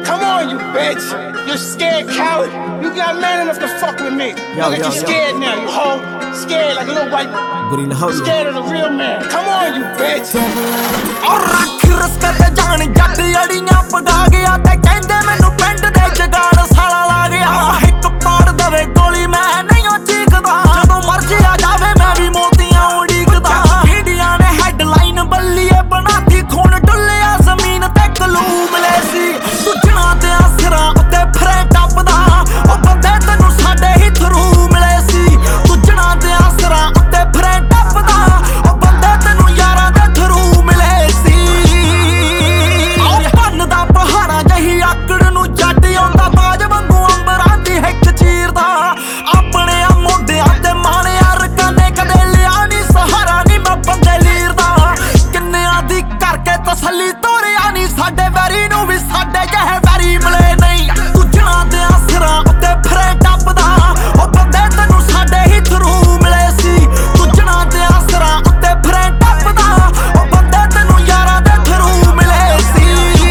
Come on, you bitch. You scared coward. You got man enough to fuck with me. Look at you scared now, you hoe. Scared like a little white. Scared of the real man. Come on, you bitch. और रख रस्ते जान जट अड़ियां पगा गया ते कहंदे मैनू पिंड दे जगाड़ साला ला गया हिक पाड़ दवे गोली मैं नहीं चीकदा जदों मर्जी आ जावे मैं भी मोतियां उड़ीकदा मीडिया ने हेडलाइन बल्लीए बनाती खून डुल्लिया जमीन ते कलू मिले सी सुजना ते आसरा उत्ते फरे टपदा ओ बंदे तैनू साडे ही थरू मिले सी सुजना ते आसरा उत्ते फरे टपदा ओ बंदे तैनू यारां दे थरू मिले सी ओ पन्न दा पहाड़ा जही आकड़ नू जट आउंदा बाज वांगू अंबरां दी हिक चीरदा अपने आ मोढियां ते माणिया रकाने कदे लिया नी सहारा नी मैं बंदे लीरदा किन्नियां दी करके तसल्ली तोरिया नी साडे वैरी नू भी साडे जहे वैरी मिले नहीं गुजरां दे आसरां उत्ते फरे टपदा ओ बंदे तैनू साडे ही थरू मिले सी गुजरां दे आसरां उत्ते फरे टपदा ओ बंदे तैनू यारां दे थरू मिले सी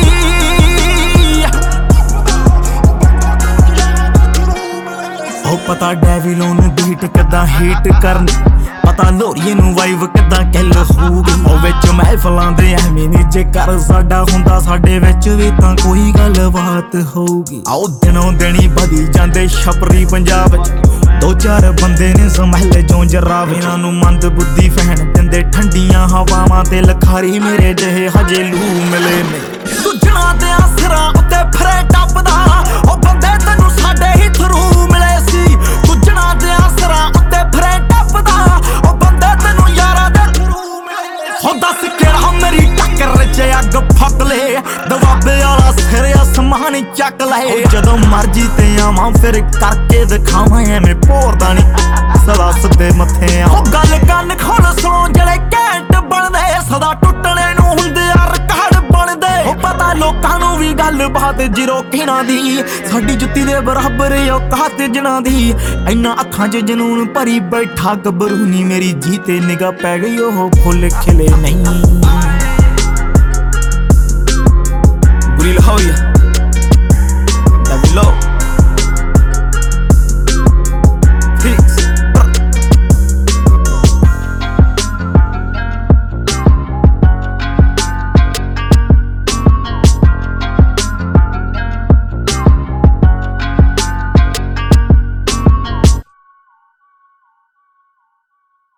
ओ पता डेविलों नू बीट किदां हीट करन पता लोरीए नू वाइव किदां किल होऊगी ओ विच महफिलां दे एवें नी जेकर साडा हुंदा साडे विच भी तां कोई गलबात होऊगी आओ दिनों दिनी बधी जांदे छपरी पंजाब दो चार बंदे ने समहले चों जरावे इन्हां नू मंद बुद्धि फहन दिंदे ठंडियां हवावां ते लखारी मेरे जहे हजे लू मिले ने सुजना ते आसरा उत्ते फरे टपदा ओ बंदे तैनू साडे ही थरू मिले सी सुजना ते आसरा उत्ते फरे टपदा ओ बंदे तैनू यारां दे थरू मिले हो दस केड़ा मेरी टक्कर च अग फक ले दबाबे वाला सिर आसमान चक ले जदों मर्जी ते आवां फिर करके दिखावां एवें भोरदा नी सदा सिद्धे मत्थे आ गल कन खोल सुण जेड़े घैंट बनदे सदा टुटणे नू हुंदे आ रिकार्ड बनदे ओ पता लोकां नू भी गल बात जीरो किना दी साडी जुत्ती दे बराबर औकात जना दी इन्ना अखां च जनून भरी बैठा गबरू नी मेरी जी ते निगाह पै गई ओह फुल खिले नहीं